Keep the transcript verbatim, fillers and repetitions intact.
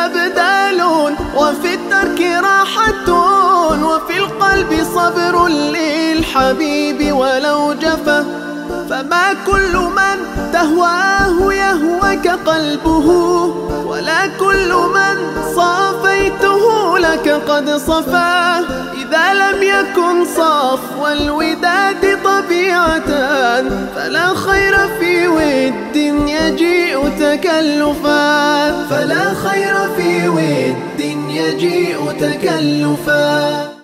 أبدال، وفي الترك راحة، وفي القلب صبر للحبيب ولو جفا. فما كل من تهواه يهوك قلبه، ولا كل من صافيته لك قد صفاه. إذا لم يكن صفو الوداد طبيعة، فلا خير في ود يجيء تكلفا، فلا خير في ود يجيء تكلفا.